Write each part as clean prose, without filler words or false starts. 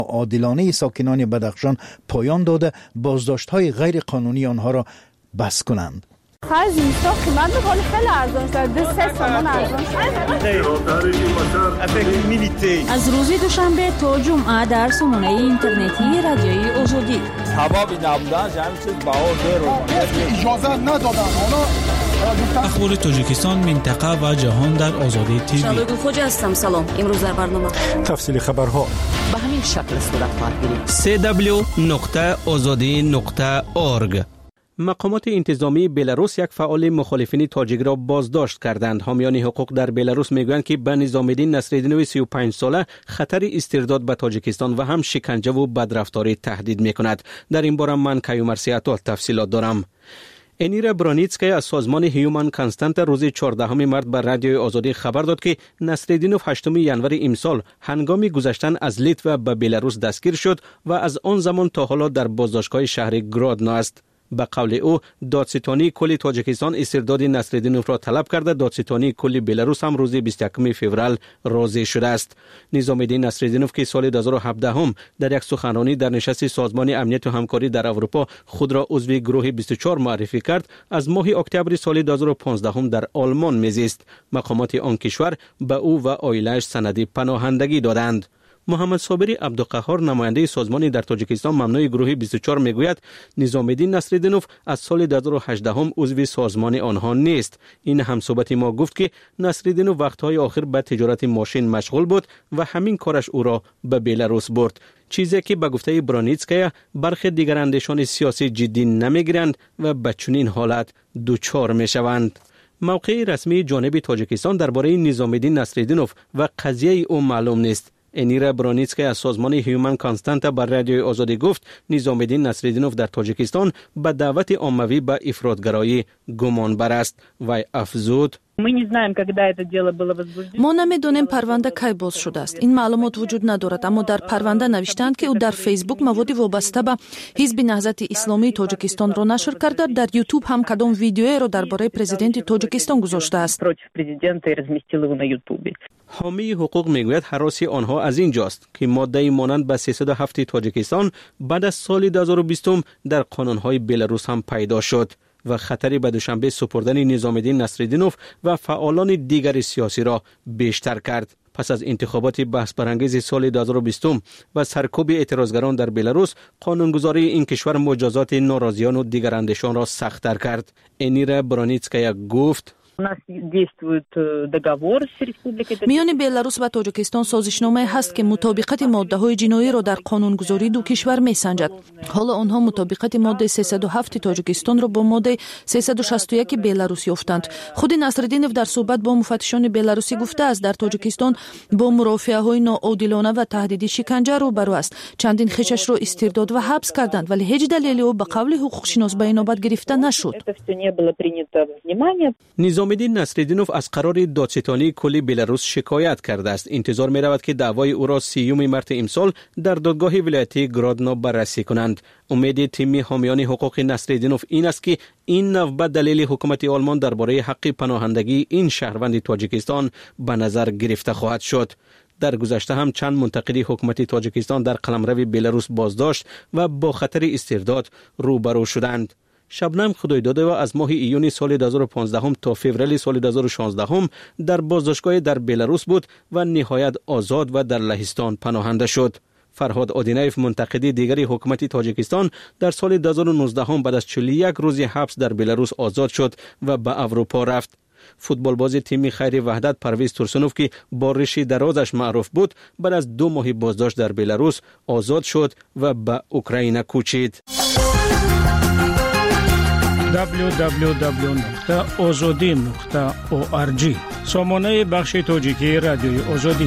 عادلانه ساکنان بدخشان پایان داده بازداشت‌های غیر قانونی آنها را بس کنند. خرج اینستا قیمت بخوری خیلی ارزان شد. 3 تومان ارزان شد. از روز دوشنبه تا جمعه در سامانه اینترنتی رادیوی آزادی. حبابی نبودن همین چیز بها اجازه ندادن. اخبار تاجیکستان، منطقه و جهان در آزادی تیوی. شباب خوجا هستم. سلام. امروز در برنامه تفصیل خبرها به همین شکل صورت خواهد گرفت. www.azadi.org. مقامات انتظامی بلاروس یک فعال مخالفین تاجیک را بازداشت کردند. حامیان حقوق در بلاروس میگویند که به نظام‌الدین نصرالدینوی 35 ساله خطر استرداد به تاجیکستان و هم شکنجه و بدرفتاری تهدید میکند. در این باره من کیومر سیاتول تفصیلات دارم. انیرا برانیتسکای از سازمان هیومن کانستانت روز 14 مارس بر رادیوی آزادی خبر داد که نصرالدینوف 8 ینور امسال هنگام گذشتن از لیتوا به بلاروس دستگیر شد و از آن زمان تا حالا در بازداشتگاه شهر گرادنو است. به قول او دادستانی کل تاجیکستان استرداد نصرالدینوف را طلب کرده. دادستانی کل بلاروس هم روز 21 فوریه راضی شده است. نظام‌الدین نصرالدینوف که سال 2017 در یک سخنرانی در نشست سازمان امنیت و همکاری در اروپا خود را عضو گروه 24 معرفی کرد، از ماه اکتبر سال 2015 در آلمان میزیست. مقامات آن کشور به او و عائله‌اش سند پناهندگی دادند. محمد صابری عبدالقهار نماینده سازمانی در تاجیکستان ممنوع گروه 24 میگوید نظام‌الدین نصرالدینوف از سال 2018 عضو سازمان آنها نیست. این همصحبت ما گفت که نصرالدینوف وقتهای آخر به تجارت ماشین مشغول بود و همین کارش او را به بلاروس برد، چیزی که به گفته برانیتسکایا برخی دیگر اندیشان سیاسی جدی نمیگیرند و به چنین حالت دچار میشوند. موقع رسمی جانب تاجیکستان درباره نظام‌الدین نصرالدینوف و قضیه او معلوم نیست. انیرا برانیتسکای از سازمان هیومن کانستانت بر رادیوی آزادی گفت نظام‌الدین نصرالدینوف در تاجیکستان به دعوت عمومی به افراطگرایی گمانبر است. و افزود ما نمیدونیم پرونده کی باز شده است. این معلومات وجود ندارد، اما در پرونده نوشتند که او در فیسبوک مواد وابسته به حزب نهضت اسلامی تاجیکستان را نشر کرده. در یوتیوب هم کدام ویدیویی را درباره پرزیدنت تاجیکستان گذاشته است. حامی حقوق میگوید هراسی آنها از اینجاست که ماده مانند به 307 تاجیکستان بعد از سال 2020 در قانون‌های بلاروس هم پیدا شد و خطری به دوشنبه سپردن نظام‌الدین نصرالدینوف و فعالان دیگر سیاسی را بیشتر کرد. پس از انتخابات بحث برانگیز سال 2020 و سرکوب اعتراضگران در بلاروس، قانونگذاری این کشور مجازات ناراضیان و دیگر اندیشان را سخت‌تر کرد. انیرا برانیتسکایا گفت میان بلاروس و تاجیکستان سازشنامه هست که مطابقت ماده‌های جنایی را در قانونگذاری دو کشور میسنجد. حالا آنها مطابقت ماده 307 تاجیکستان را با ماده 361 بلاروس یافتند. خود نصرالدینوف در صحبت با مفتشان بلاروسی گفته است در تاجیکستان با مرافعه‌های ناعادلانه و تهدید شکنجه روبرو است. چندین خویشش را استرداد و حبس کردند، ولی هیچ دلیلی او به قول حقوقشناس به اینابت گرفته نشد. نظام‌الدین نصرالدینوف از قرار دادستانی کل بلاروس شکایت کرده است. انتظار می رود که دعوای او را 30 مارس امسال در دادگاه ولایتی گرادنو بررسی کنند. امید تیم حامیان حقوق نصرالدینوف این است که این نوبت دلیل حکومت آلمان درباره حق پناهندگی این شهروند تاجیکستان به نظر گرفته خواهد شد. در گذشته هم چند منتقد حکومت تاجیکستان در قلمرو بلاروس بازداشت و با خطر استرداد روبرو شدند. شبنم خدایداده و از ماه ایون سال 2015 تا فوریه سال 2016 در بازداشتگاه در بلاروس بود و نهایت آزاد و در لهستان پناهنده شد. فرهاد آدینایف منتقد دیگری حکومت تاجیکستان در سال 2019 بعد از 41 روز حبس در بلاروس آزاد شد و به اروپا رفت. فوتبالباز تیم خیر وحدت پرویز تورسنوف که با ریشه درازش معروف بود بعد از 2 ماه بازداشت در بلاروس آزاد شد و به اوکراین کوچید. www.azadi.org سامانه بخش تاجیکی رادیوی آزادی.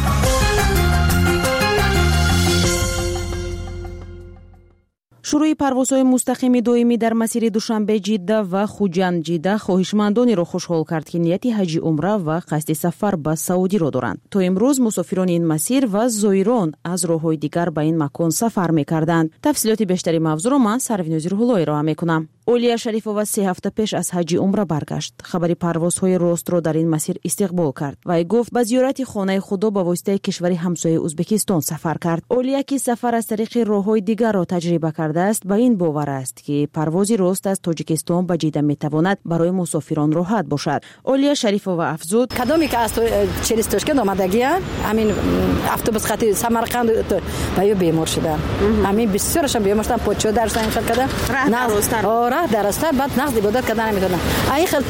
شروع پروازهای مستقیم دائمی در مسیر دوشنبه جده و خوجند جده خواهشمندانی را خوشحال کرد که نیت حج عمره و قصد سفر به سعودی را دارند. تا امروز مسافران این مسیر و زایران از راه‌های دیگر به این مکان سفر می‌کردند. تفصیلات بیشتری موضوع را من سروینوز روح‌اللهی ارائه می‌کنم. اولیا شریفووا 3 هفته پیش از حج عمره برگشت. خبری پروازهای راست را در این مسیر استقبال کرد و گفت به زیارت خانه خدا به واسطه کشور همسایه ازبکستان سفر کرد. اولیا که سفر از طریق راههای دیگر را تجربه کرده است، به این باور است که پرواز راست از تاجیکستان به جده میتواند برای مسافران راحت باشد. اولیا شریفووا افزود: کدامی که از تاشکند آمدگی همین اتوبوس خط سمرقند و بیمار شدن. همین بسیارشون بیمار شدن، پوچو درستن این کردن. راه درسته بعد نقد عبادت کردن نمیتونن. این خیلی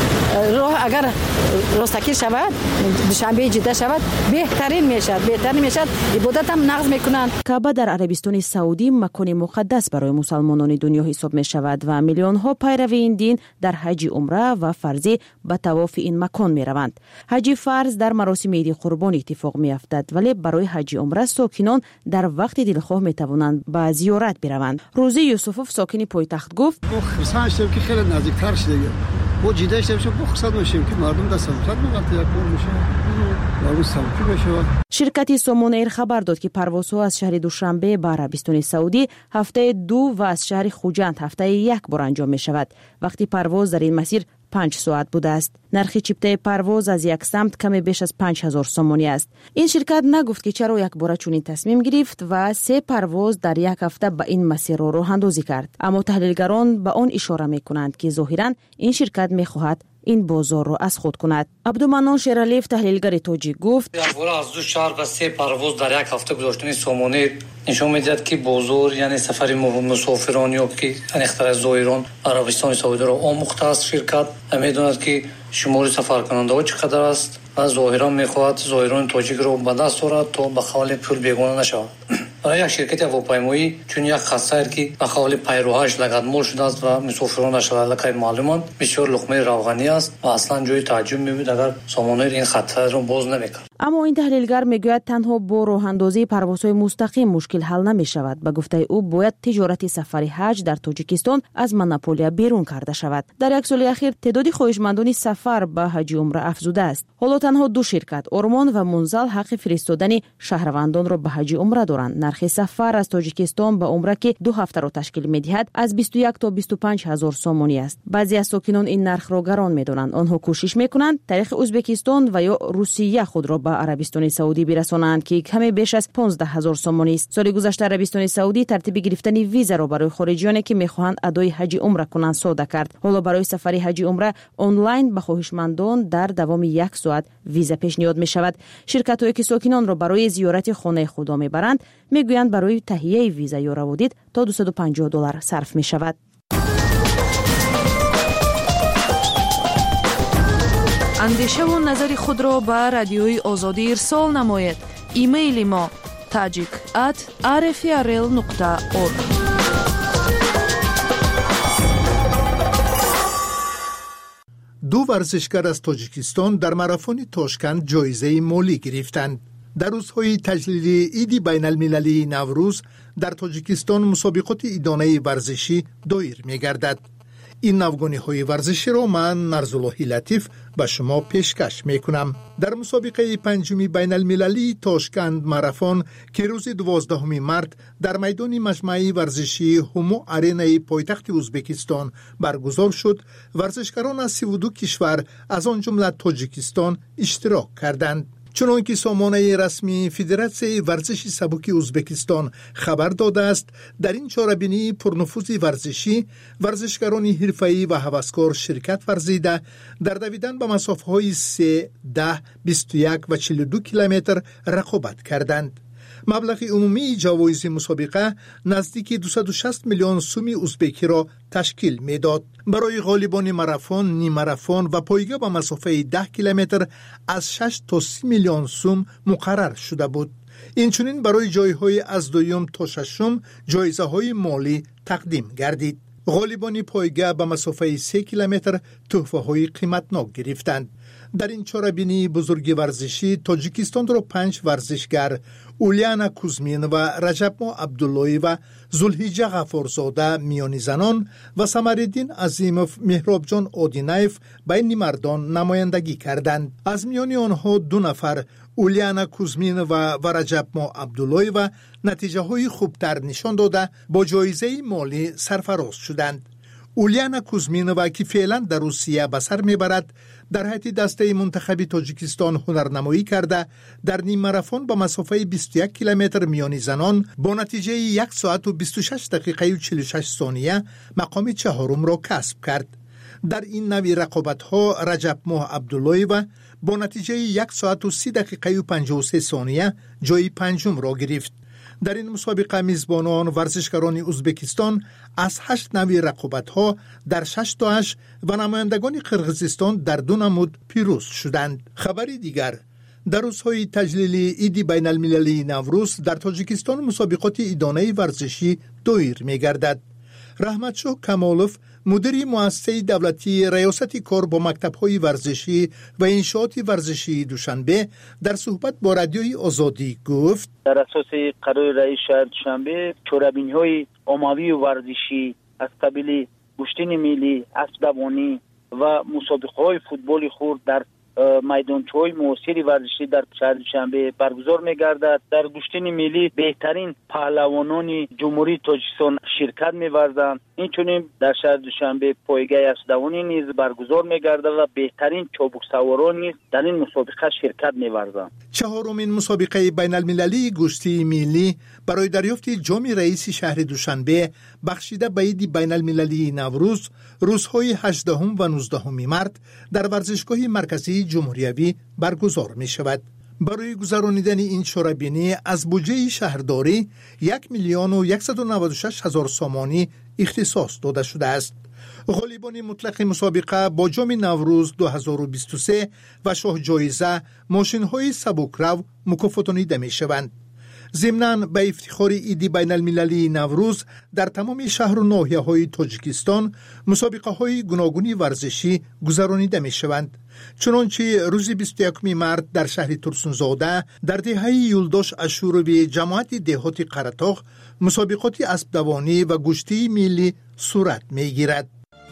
راه اگر راستگیر شود، دوشنبه جده شود، بهترین میشد. عبادت هم نقض میکنن. کعبه در عربستان سعودی مکان مقدس برای مسلمانان دنیا حساب می شود و میلیون ها پیروی این دین در حج عمره و فرضی به طواف این مکان می روند. حج فرض در مراسم عید قربان اتفاق می افتد، ولی برای حج عمره ساکنان در وقت دلخواه می توانند به زیارت بروند. روزی یوسفوف ساکن پایتخت گفت: خرسان شدیم که خیلی نزدیکتر شده. با جده شدیم بخصد باشیم که مردم دست سمت وقتی یک بار میشه. مردم سمتی بشه. شرکت سومون ایر خبر داد که پروازها از شهر دوشنبه به عربستان سعودی هفته 2 و از شهر خوجند هفته 1 بار انجام می شود. وقتی پرواز در این مسیر 5 ساعت بوده است. نرخ چیپته پرواز از یک سمت کمی بیش از 5000 سومانی است. این شرکت نگفت که چرا یک بار چنین تصمیم گرفت و 3 پرواز در یک هفته به این مسیر را راه اندازی کرد. اما تحلیلگران به آن اشاره می کنند که ظاهراً این شرکت می خواهد این بازار را از خود کند. عبدالمنان شیرالیف تحلیلگر توجیه گفت: از 2 شهر به 3 پرواز در یک هفته گذاشتن سومانی نشون میدهد که بازار یعنی سفر مسافران یا که انختار زایران عربستان سعودی را آموخته است. شرکت میداند که شمار سفر کننده ها چقدر است و ظاهرا میخواهد زایران تاجیک را به دست آورد تا به خال پول بیگانه نشود. برای یک شرکت هواپیمایی چون یک خسته که به خال پیروهاش لگدمال شده است و مسافرانش لکه معلومات بسیار لقمه روغنی است و اصلا جای تعجب میبود اگر سامانه این خطر را باز نمیکرد. اما این تحلیلگر میگوید تنها با راه اندازی پروازهای مستقیم مشکل حل نمی شود. به گفته او باید تجارت سفر حج در تاجیکستان از مونوپولیا بیرون کرده شود. در یک سال اخیر تعداد خواهشمندان سفر به حج عمره افزوده است. حالا تنها 2 شرکت اورمان و منزل حق فرستادن شهروندان را به حج عمره دارند. نرخ سفر از تاجیکستان به عمره که 2 هفته را تشکیل می‌دهد از 21 تا 25 هزار سومانی است. بعضی از ساکنان این نرخ را گران می‌دانند. آنها کوشش می‌کنند طریق ازبکستان و یا روسیه خود را به عربستان سعودی برسانند که کمی بیش از 15000 سومانی است. سال گذشته عربستان سعودی ترتیب گرفتن ویزا را برای خارجیانی که می‌خواهند ادای حج عمره کنند ساده کرد. حالا برای سفر حج عمره آنلاین به خواهشمندان در دوام 1 ساعت ویزا پیشنهاد می‌شود. شرکت‌هایی که ساکنان را برای زیارت خانه خدا می‌برند میگویند برای تهیه ویزا یا روادید تا $250 صرف می‌شود. اندیشه و نظر خود را به رادیوی آزادی ارسال نمایید. ایمیل ما tajik@rfrl.org. دو ورزشکار از تاجیکستان در ماراتون تاشکند جایزه مالی گرفتند. در روزهای تجلیل عید بین المللی نوروز در تاجیکستان مسابقات ایدانه ورزشی دایر می گردد. این نوگانی های ورزشی را من نرزاللهی لطیف به شما پیشکش می کنم. در مسابقه 5 بین المللی تاشکند ماراتون که روز 12 مارت در میدان مجمع ورزشی همو آرینای پایتخت ازبکستان برگزار شد، ورزشکاران از 32 کشور از آن جمله تاجیکستان اشتراک کردند. چنانکه سامانه رسمی فدراسیون ورزش سبک ازبکستان خبر داده است، در این چاره‌بینی پرنفوذ ورزشی ورزشکاران حرفه‌ای و هوسکار شرکت ورزیده در دویدن به مسافه‌های 3, 10, 21 و 42 کیلومتر رقابت کردند. مبلغ عمومی جوایز مسابقه نزدیک 260 میلیون سوم ازبکی را تشکیل میداد. برای غالبان ماراتون، نیم ماراتون و پایگاه به مسافه 10 کیلومتر از 6 تا 30 میلیون سوم مقرر شده بود. اینچنین برای جایهای از 2 تا 6 جایزه های مالی تقدیم گردید. غالبان پایگاه به مسافه 3 کیلومتر تحفه های قیمتناک گرفتند. در این چاره‌بینی بزرگ ورزشی تاجیکستان را 5 ورزشگر اولیانا کوزمین و رجبما عبداللهی و زلحجه غفارزاده میانی زنان و سمرالدین عظیموف مهرابجان آدینایف بین مردان نمایندگی کردند. از میان آنها 2 نفر اولیانا کوزمین و رجبما عبداللهی و نتیجه های خوبتر نشان داده با جایزه مالی سرفراز شدند. اولیانا کوزمینووا که فعلا در روسیه به سر میبرد در حیط دسته منتخب تاجیکستان هنرنمایی کرده در نیم ماراتون با مسافه 21 کیلومتر میانی زنان با نتیجه 1 ساعت و 26 دقیقه و 46 ثانیه مقام چهارم را کسب کرد. در این نوع رقابت‌ها رجب ماه عبداللهیو با نتیجه 1 ساعت و 30 دقیقه و 53 ثانیه جای پنجم را گرفت. در این مسابقه میزبانان ورزشکاران ازبکستان از 8 نوع رقابت‌ها در 6 تا 8 و نمایندگان قرقیزستان در 2 نمود پیروز شدند. خبری دیگر، در روزهای تجلیل عید بین المللی نوروز در تاجیکستان مسابقات عیدانه ورزشی دایر می‌گردد. رحمتشاه کمالوف مدیر مؤسسه دولتی ریاست کار با مکتب‌های ورزشی و انشاءات ورزشی دوشنبه در صحبت با رادیوی آزادی گفت در اساس قرار رئیس شهر دوشنبه چوربین‌های عمومی ورزشی از قبیل گشتین ملی، اسب‌دوانی و مسابقه‌های فوتبال خرد در میدانچه‌های معاصر ورزشی در شهر دوشنبه برگزار می‌گردد. در گشتین ملی بهترین پهلوانان جمهوری تاجیکستان شرکت می‌ورزند. اینچنین در شهر دوشنبه پایگاه اسب‌دوانی نیز برگزار می‌گردد و بهترین چابک سواران نیز در این مسابقه شرکت می‌ورزند. چهارمین مسابقه بین المللی گشتی ملی برای دریافت جام رئیس شهر دوشنبه بخشیده به عید بین المللی نوروز روزهای 18 و 19 مارس در ورزشگاه مرکزی جمهوریوی برگزار می شود. برای گذرانیدن این چوربینی از بودجه شهرداری 1,196,000 سامانی اختصاص داده شده است. غالبان مطلق مسابقه با جام نوروز 2023 و شاه جایزه ماشین‌های سبکرو مکافاتانیده می شوند. ضمناً به افتخار عید بین المللی نوروز در تمام شهر و ناحیه‌های تاجیکستان مسابقه‌های گوناگونی ورزشی گذرانیده می‌شوند. چنانچه روز 21 مارس در شهر ترسونزاده در دهه یولداش اشوروی جماعت دهات قره‌طاق مسابقات اسب‌دوانی و گشتی ملی صورت می‌گیرد.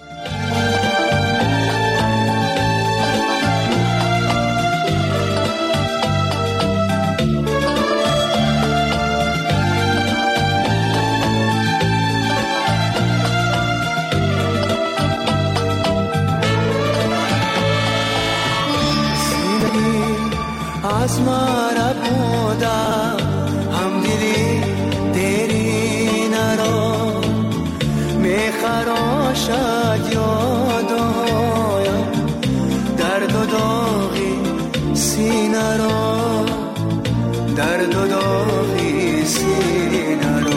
आसमारा बूंदा हम दिली तेरी नरो मैं खरोशा यादो दर्द दोगी सीनारो दर्द दोगी सीनारो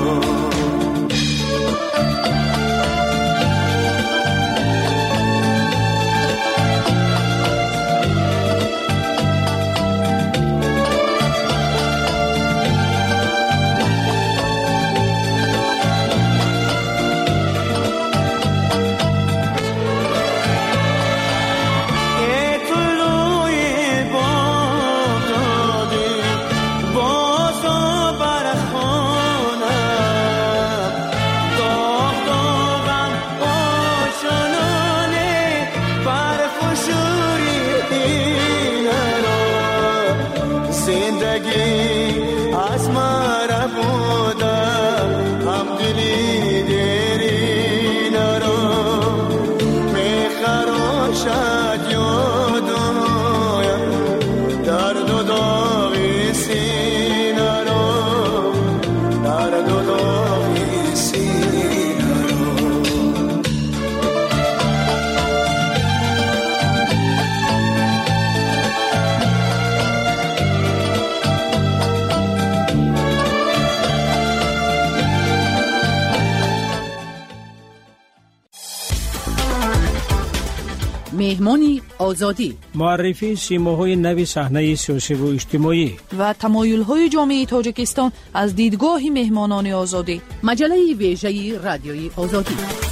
مهمانی آزادی، معرفی سیماهای نوی صحنه سیاسی و اجتماعی و تمایل‌های جامعه تاجیکستان از دیدگاه مهمانان آزادی. مجله ویژه رادیوی آزادی.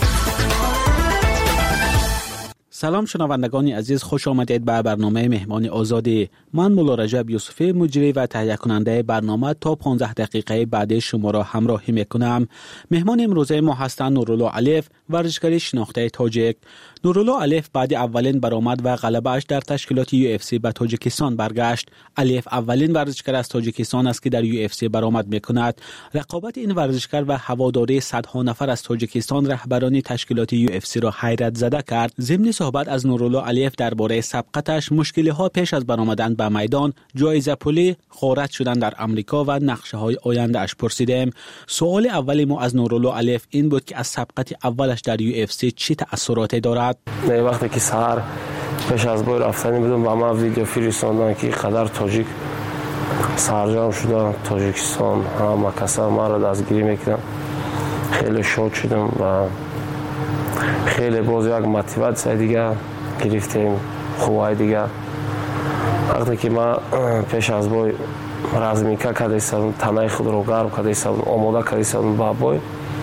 سلام شنوندگان عزیز، خوش آمدید به برنامه مهمان آزادی. من مولا رجب یوسفی مجری و تهیه کننده برنامه تا 15 دقیقه بعد شما را همراهی میکنم. مهمان امروزه ما هستند نورالله علیف، ورزشکار شناخته تاجیک. نورالله علیف بعد اولین برآمد و غلبه‌اش در تشکیلات UFC به تاجیکستان برگشت. علیف اولین ورزشکار از تاجیکستان است که در UFC برآمد می‌کند. رقابت این ورزشکار و هواداری صدها نفر از تاجیکستان رهبران تشکیلات UFC را حیرت زده کرد. ضمن صحبت از نورالله علیف درباره سبقتش، مشکل‌ها پیش از برآمدن به میدان، جایزه پولی، غارت شدن در امریکا و نقشه‌های آینده‌اش پرسیدیم. سوال اولی ما از نورالله علیف این بود که از سبقت اولش در UFC چه تأثیراتی دارد؟ وقتی که سحر پیش از بای رفتنی بودم با ما ویدیو فرستادن که قدر تاجیک سرجم شدن تاجیکستان، همه کسا ما را دستگیری میکردن. خیلی شاد شدم و خیلی باز یک موتیواسیون دیگه گرفتیم، خوبای دیگه. وقتی که ما پیش از بای رزمیکا کرده ایستادم، تنه خود رو گرم کرده ایستادم، آماده کرده ایستادم با بای.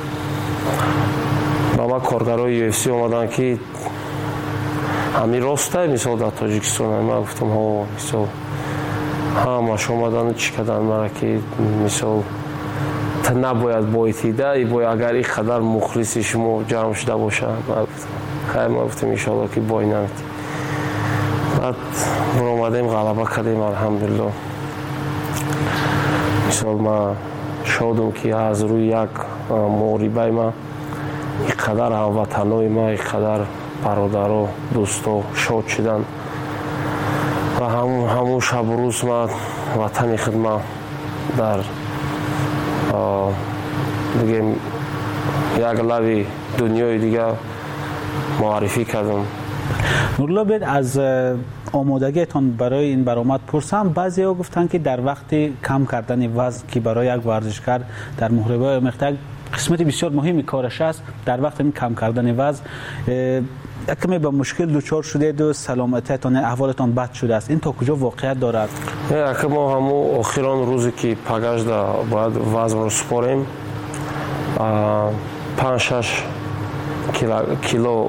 با ما کارگرای UFC اومدن که همین راسته مثال در تاجیکستان. من گفتم ها مثال همش اومدن چی کردن مرا که مثال تا نباید بایتیده ای باید اگر این قدر مخلصی شما جمع شده باشه. خیلی ما گفتم انشاءالله که بای نمید. بعد برآمدیم غلبه کردیم الحمدلله. مثال ما شادم که از روی یک محاربه ما اینقدر هموطنای ما، اینقدر برادر و دوست و شاد شدن و همون شب و روز ما وطن خدمت در دیگه یک لبی دنیای دیگه معرفی کردم. نورالله بید از آمادگیتان برای این برآمد پرسم. بعضی ها گفتن که در وقت کم کردن وزن که برای یک ورزشکار در محاربه مقطع قسمت بسیار مهمی کارش است، در وقت این کم کردن وزن کمی به مشکل دچار شدید و سلامتیتان احوالتان بد شده است. این تا کجا واقعیت دارد؟ که ما همون آخران روزی که پگشت باید وزن رو سپاریم 5-6 کیلو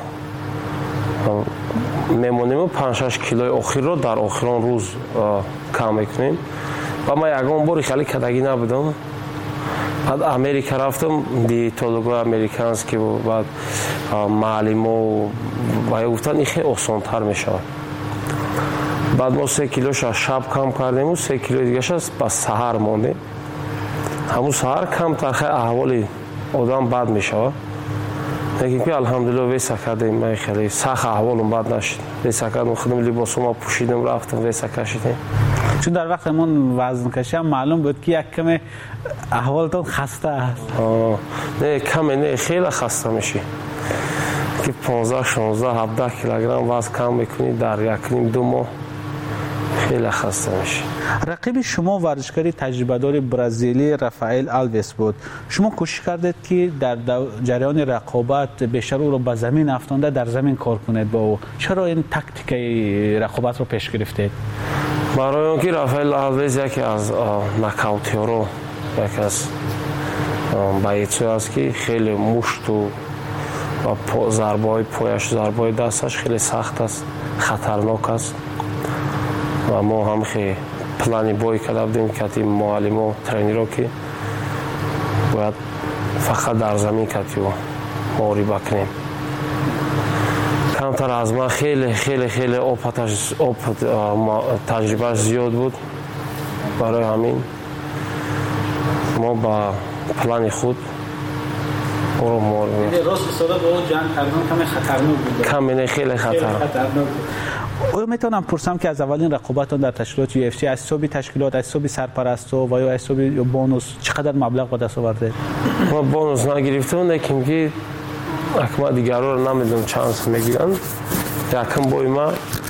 میمونیم و 5-6 کیلوی آخر رو در آخران روز کم میکنیم. و ما یکم باری خیلی کدگی نبودم. بعد امریکا رفتم دیتولوگای امریکانس که بعد معلم و گفتن این خیلی آسان‌تر میشه. بعد ما 3 کیلوش شب کم کردیم و 3 کیلو دیگه شد با سحر موندیم. همون سحر کم تر خیلی احوال آدم بد میشه. لیکن که الحمدلله ویسا کردیم. من خیلی سخت احوالم بد نشد. ویسا کردم، خودم لباسم پوشیدم رفتم ویسا کشیدیم. چون در وقت من وزن کشیدم معلوم بود که یک کم احوالتون خسته است. نه کم نه، خیلی خسته میشی که 15 16 17 کیلوگرم وزن کم میکنی در 1.5-2 ماه. خیلی خسته میشی. رقیب شما ورزشکاری تجربه دار برزیلی رافائل آلویس بود. شما کوشش کردید که در جریان رقابت بیشتر او را به زمین افکنده در زمین کار کنید با او. چرا این تاکتیک رقابت رو پیش گرفتید؟ برای اینکه رافائل آلویس یکی از ناکاوتی‌ها، یکی از بایع‌ها است که خیلی مشت و ضربه‌های پایش، ضربه‌های دستش خیلی سخت است، خطرناک است. و ما هم خیلی پلانی بای کرده بودیم که معلم و ترینرها که باید فقط در زمین کتی و محاربه کنیم. کمتر از ما خیلی خیلی خیلی تجربه زیاد بود. برای همین ما با پلان خود او رو محاربه. راست حسابه با اون جنگ کردن کمی خطرناک بود. کمی خیلی خطرناک. آیا میتونم پرسم که از اولین رقابتان در تشکیلات UFC از حساب تشکیلات، از حساب سرپرستو و یا از حساب بونوس چقدر مبلغ به دست آورده؟ ما بونوس نگرفتم، لیکن که اکما دیگرها رو نمیدونم چند میگیرن. یکم بای ما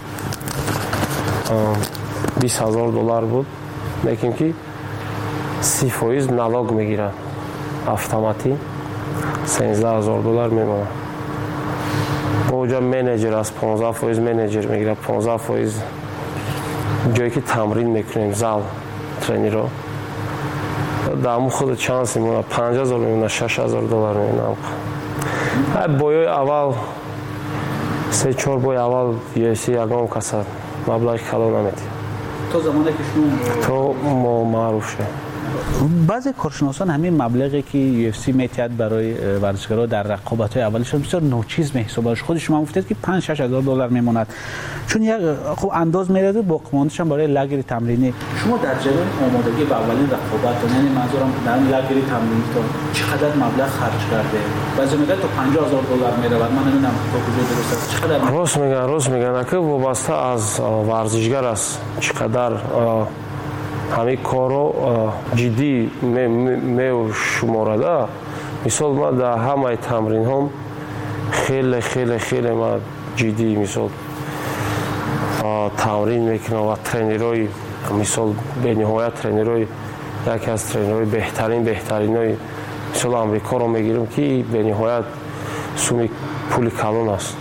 $20,000 بود، لیکن که 30% نلاگ میگیرن اتوماتیک $13,000 میمونه. اونجا منیجر از 15% منیجر میگیره، 15% جایی که تمرین میکنیم زال ترینر رو دامو خود چانس میمونه $5,000 میمونه $6,000 میمونه. بایای اول 3-4 بای اول UFC یکم کساد مبلغ کلا نمیدی. تو زمانی که شما تو ما معروف شد. بعضی کارشناسان همین مبلغی که UFC میتید برای ورزشکارا در رقابت‌های اولشون بسیار نوچیز محسوب خود شما گفتید که 5-6 هزار دلار میموند، چون یک خب انداز میرده با قماندش برای لگر تمرینی. شما در جریان آمادگی به اولین رقابت، یعنی منظورم در لگر تمرینی تو چقدر مبلغ خرج کرده؟ بعضی میگن تا 50,000 دلار میره، من نمیدونم تا کجا درست است. چقدر؟ راست میگن که وابسته از ورزشگر است چقدر همین کارو جدی شمارده. مثال ما در همه تمرین هم خیلی خیلی خیلی ما جدی مثال تمرین میکنم و ترینرهای مثال به نهایت ترینرهای یکی از ترینرهای بهترینای مثال امریکا رو میگیرم که به نهایت سومی پول کلان است.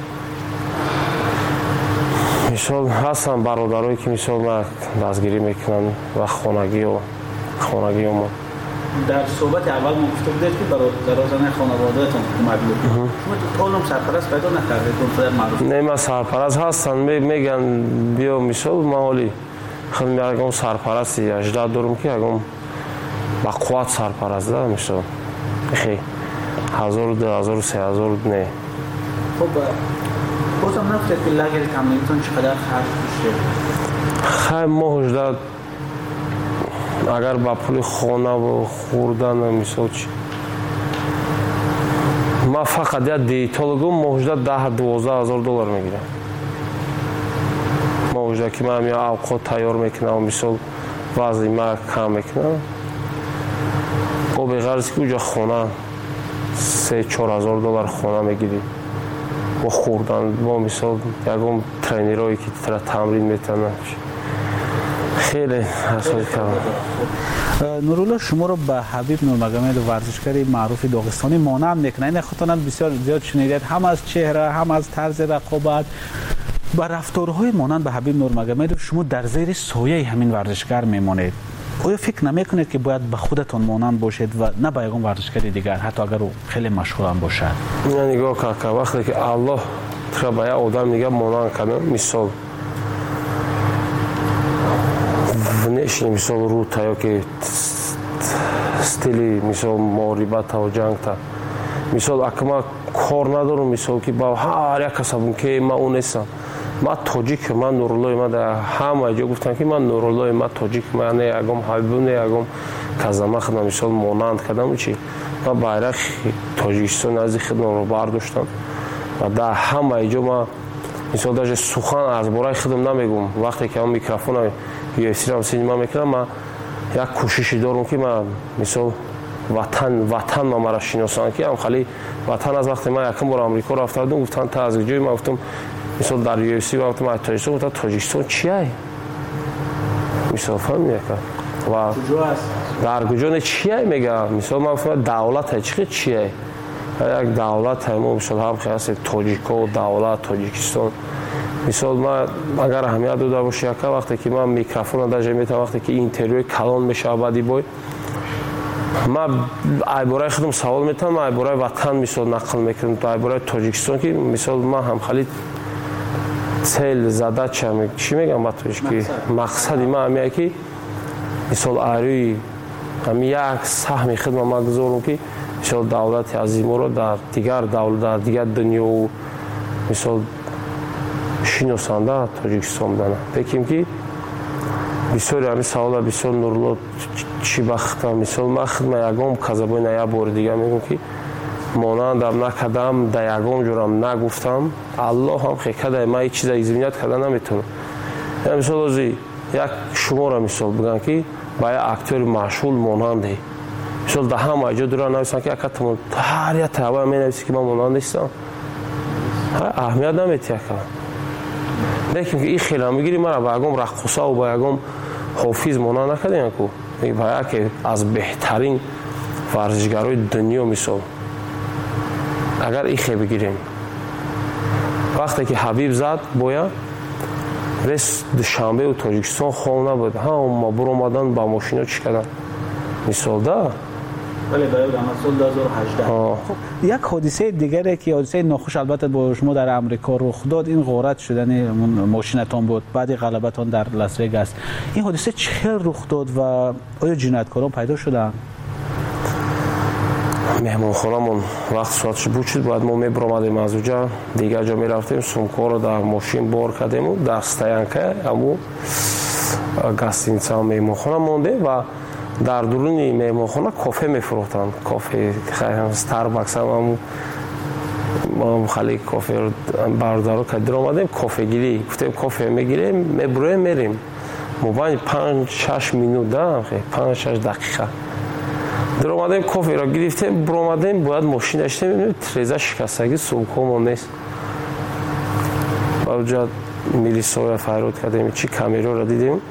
مثال هستن برادرایی که مثال ما دستگیری میکنن و خانگی ما در صحبت اول ما گفته بودید که برادران خانواده‌تون اومدید. شما طولم سرپرست پیدا نکردید اون معروف؟ نه ما سرپرست هستن میگن بیا مثال مالی خود میگم سرپرستی 18 دارم که اگم با قوت سرپرست ده مثال خیلی 1000 2000 3000 نه. خب بازم نفتید که لگر تمرینتون چقدر خرج میشه؟ خیلی ما 18 اگر با پول خانه و خوردن مثال چی ما فقط یک دیتولوگو موجود 10-12 هزار دلار میگیرم. موجود که من یا اوقات تیار میکنم مثال وضعی ما کم میکنم و به غرض که اونجا خانه 3-4 هزار دلار خانه میگیریم و خوردن با مثال یکم ترینرهایی که تمرین میتونن خیلی حسابی کردم. نورالله شما رو به حبیب نورمگامد ورزشکار معروف داغستانی مانع میکنه. این خاطرات بسیار زیاد شنیدید، هم از چهره هم از طرز رقابت و رفتارهای مانند به حبیب نورمگامد. شما در زیر سایه همین ورزشکار میمونید. آیا فکر نمیکنید که باید به خودتون مانند باشید و نه به یگان ورزشکار دیگر حتی اگر او خیلی مشهور هم باشد؟ نگاه که وقتی که الله تو به یک آدم میگه مانند کنه مثال نشین مثال رو تا که استیلی مثال معربت و جنگ تا مثال اکما کار ندارم مثال که با هر یک کسبون که ما اون نیستم. ما تاجیک من نورالله ما در همه جا گفتن که من نورالله ما تاجیک من نه یگم حبیب نه یگم کازما خدمت مثال مانند کردم چی ما bayrak تاجیکستان از خدمت رو برداشتم و در همه جا ما مثال даже سخن از برای خدمت نمیگم. وقتی که من میکروفون UFC رو سینما میکنم ما یک کوششی دارم که من مثال وطن ما را شناسان که هم خالی وطن از وقتی من یکم بار آمریکا رفته بودم گفتن تا از جای ما گفتم مثال در UFC گفتم تاجیکستان گفتم تاجیکستان چیه مثال فهمیدی و در کجا چیه میگه مثال من گفتم دولت چیه یک دولت هم مثال هم خاص تاجیکو دولت تاجیکستان مثال ما اگر اهمیت داده باشه که وقتی که من میکروفون داشته میتونم وقتی که اینترویو کلان میشه بعدی بای ما ایبرای خودم سوال میتونم ایبرای وطن مثال نقل میکنم تو ایبرای تاجیکستان که مثال ما هم خالی سیل زده چی میگم با توش که مقصدی ما همیه که مثال آروی همی یک سهم خدمت ما گذارم که مثال دولت عظیم رو در دیگر دولت در دیگر دنیا و مثال شناسانده تاجیکستان دانه بگیم که بسیاری همین سوال بسیار نورالله چی بختم مثال من خدمت یگم کذبای نیا بار دیگه میگم که مانندم نکردم در یگم جورم نگفتم الله هم خیلی من هیچ چیز ایزمینیت کرده نمیتونم. یعنی مثال ازی یک شما را مثال بگن که با یک اکتور مشهور ماننده مثال ده هم اجا دوران نویسن که اکتمون هر یک تحوه می نویسی که من مانند نیستم اهمیت نمیتیه کنم. لیکن که این خیلی هم بگیری من با یکم رقصه و با یکم حافظ مانند نکردیم که با یک از بهترین ورزشگرای دنیا مثال اگر این خیلی بگیریم وقتی که حبیب زد باید رس دوشنبه و تاجیکستان خونه بود ها ما برو اومدن با ماشینا چی کردن مثال ده بله برای سال 2018. خب یک حادثه دیگری که حادثه ناخوش البته با شما در امریکا رخ داد، این غارت شدن ماشینتون بود بعد غلبتون در لاس وگاس. این حادثه چه رخ داد و آیا جنایتکاران پیدا شدن؟ مهمانخونمون وقت ساعتش بود شد، بعد ما میبرامدیم از اونجا دیگه جا میرفتیم، سومکا رو در ماشین بار کردیم و در стоянка همون гостиница мehmonхона монде ва дар дуруни мehmonхона кофе мефурӯхтанд. Кофе Starbucks ҳам хали кофе бардаро кадир омадем, кофегирӣ гуфтем кофе мегирем, мебуроем мерим. мобайни 5-6 минут 5-6 дақиқа дар омадем, коферо гирифтем, буромадем, бояд мошина иштем, треза шикастаги сумкамон нест. ба уҷа милисоя файрод кардем, чи камераро дидем,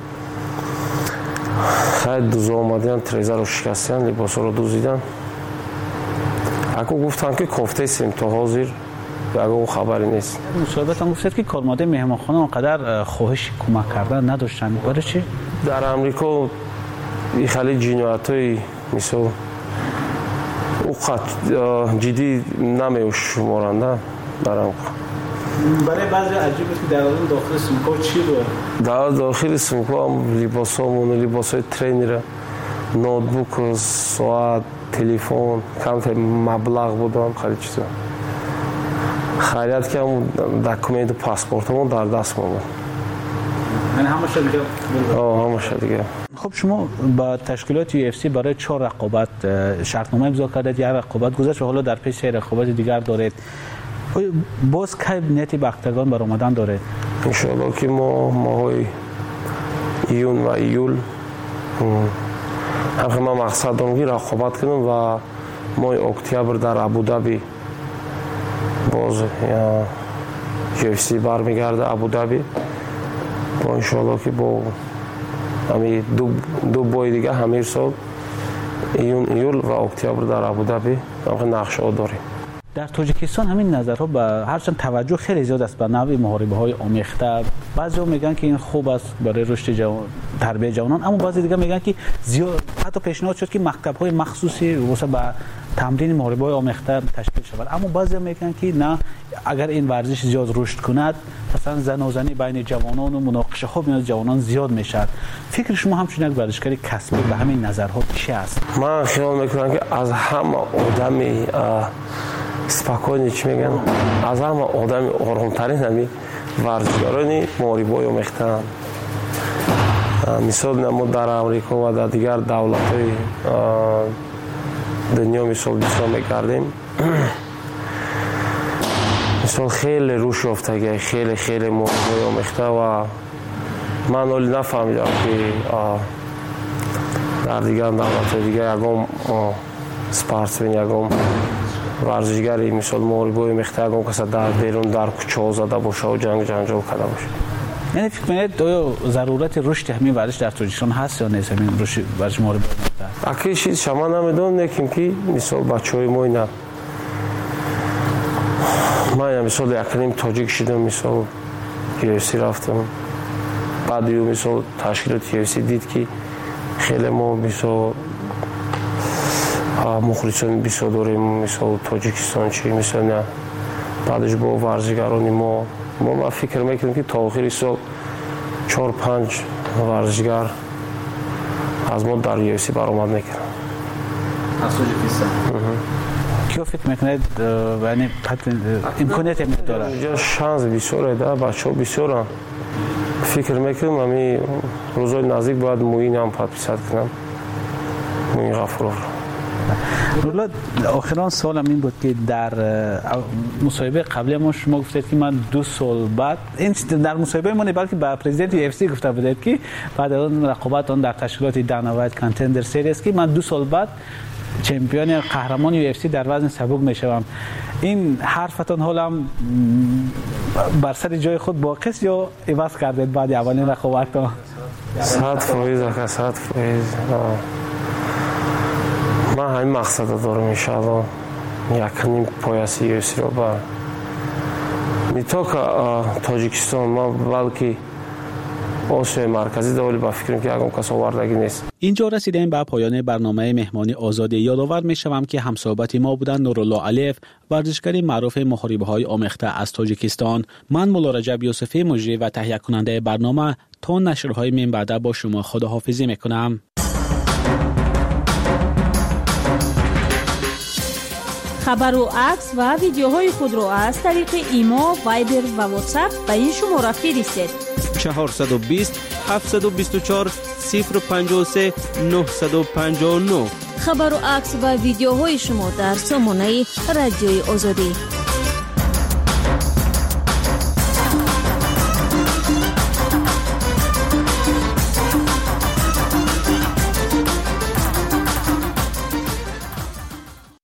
хай дуза омаден, трезаро шикастан, либосоро дузидан. ако гуфтанд ки кофтесим то ҳозир ягон хабаре нест. мусоҳибатон гуфтед ки кормодаи меҳмонхона онқадар хоҳиши кӯмак кардан надоштанд. барои чӣ? дар амрико ихали ҷиноятҳои мисол уқат ҷиддӣ намешуморанд дар амрико. برای بعضی عجیبه که در داخل سومکا چی بود؟ در داخل سومکا هم لباسامون، لباسای ترینر، نوتبوک، ساعت، تلفن، کم مبلغ بودم، خیلی چیزا. خیلیت که هم دکومنت پاسپورتمون در دست مون بود. یعنی همه شد دیگه؟ همه شد دیگه. خب شما با تشکیلات UFC برای 4 رقابت شرطنامه امضا کردید، یک رقابت گذشت و حالا در پیش رقابت دیگر دارید. باز کی نیتی بختگان بر آمدن داره؟ انشاءالله که ما ماهای ایون و ایول همه ما مقصد دارم که رقابت کنم و ماه اکتبر در ابودابی باز UFC برمیگرده ابودابی با انشاءالله که با همین دو بای دیگه همین سال ایون ایول و اکتبر در ابودابی همه نقشه ها داریم. در تاجیکستان همین نظرها به هرچند توجه خیلی زیاد است به نوع محاربه‌های آمیخته. بعضی‌ها میگن که این خوب است برای رشد تربیت جوانان، اما بعضی دیگه میگن که زیاد حتی پیشنهاد شد که مکتب‌های مخصوصی واسه به تمرین محاربه‌های آمیخته تشکیل شود. اما بعضی‌ها میگن که نه، اگر این ورزش زیاد رشد کند مثلا زناشویی بین جوانان و مناقشه‌ها بین جوانان زیاد میشد. فکر شما همچون یک ورزشکار کسبی به همین نظرها چی است؟ من خیال میکنم که از همه آدمی спокойно чӣ мегӯям аз ҳама одами оромтарин ҳами варзишгарони моҳорибаҳои омехтаанд. мисол мо дар амрико ва дар дигар давлатҳои дунё мисол бисёр мекардем, мисол хеле рушд ёфтаги хеле моҳорибаҳои омехта ва ман оли нафаҳмидам ки дар дигар давлатҳои дигар ягон спортсмен ягон ورزشگری مثل محاربه‌های مختلف کسا در بیرون در کوچه‌ها زده باشه و جنجال کرده باشه. یعنی فکر می‌کنید آیا ضرورت رشد همین ورزش در تاجیکستان هست یا نیست؟ همین رشد ورزش محاربه اکید چیز شما نمیدونم که مثل بچه‌های ما اینا من مثل یکم تاجیک شدم، مثل UFC رفتم، بعد یه مثل تشکیلات UFC دید که خیلی ما مثل مخلصان بسیار داریم، مثل تاجیکستان چی مثل نه. بعدش با ورزشگرانی ما فکر میکنیم که تا آخر سال 4-5 ورزشگر از ما در UFC برآمد میکنن. از تاجیکستان. کیا فکر میکنید یعنی امکانیت داره؟ اینجا شانس بسیاره، در بچه‌ها بسیارن. فکر میکنم همین روزهای نزدیک باید موین هم پادپیسات کنم، موین غفورov. رولا آخران سوالم این بود که در مصاحبه قبلی ما شما گفتید که من 2 سال بعد این در مصاحبه ما نه بلکه با پرزیدنت UFC گفته بودید که بعد اون رقابت اون در تشکیلات دانا وایت کانتندر سریز که من 2 سال بعد چمپیون قهرمان UFC در وزن سبک میشوم. این حرفتون حالا بر سر جای خود باقی است یا عوض کردید بعد اولین رقابتتون؟ 100% من همین مقصد دارم انشاءالله یکنیم پایاسی UFC رو با نه تا که تاجیکستان ما بلکه آسیای مرکزی ده، ولی با فکریم که اگم کس آوردگی نیست. اینجا رسیدیم به پایان برنامه مهمانی آزادی. یادآور میشوم که همصحبت ما بودن نورالله علیف، ورزشکار معروف محاربه‌های آمیخته از تاجیکستان. من مولا رجب یوسفی، مجری و تهیه کننده برنامه، تا نشرهای من بعد با شما خداحافظی میکنم. خبر و عکس و ویدیوهای خود را از طریق ایما، وایبر و واتساپ به این شماره فرستید: 420 724 053 959. خبر و عکس و ویدیوهای شما در سامانه رادیوی آزادی.